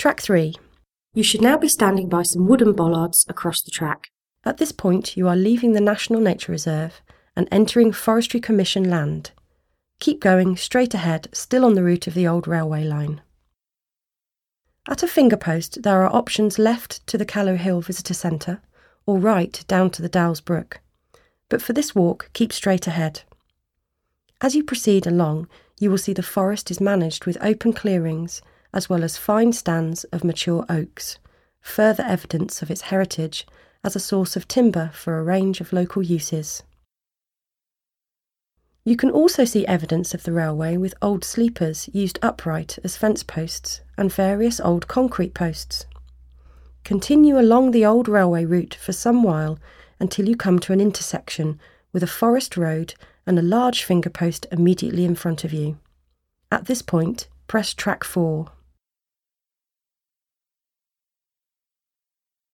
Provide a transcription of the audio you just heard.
Track 3. You should now be standing by some wooden bollards across the track. At this point, you are leaving the National Nature Reserve and entering Forestry Commission land. Keep going straight ahead, still on the route of the old railway line. At a finger post, there are options left to the Callow Hill Visitor Centre or right down to the Dowles Brook. But for this walk, keep straight ahead. As you proceed along, you will see the forest is managed with open clearings as well as fine stands of mature oaks, further evidence of its heritage as a source of timber for a range of local uses. You can also see evidence of the railway with old sleepers used upright as fence posts and various old concrete posts. Continue along the old railway route for some while until you come to an intersection with a forest road and a large finger post immediately in front of you. At this point, press track 4.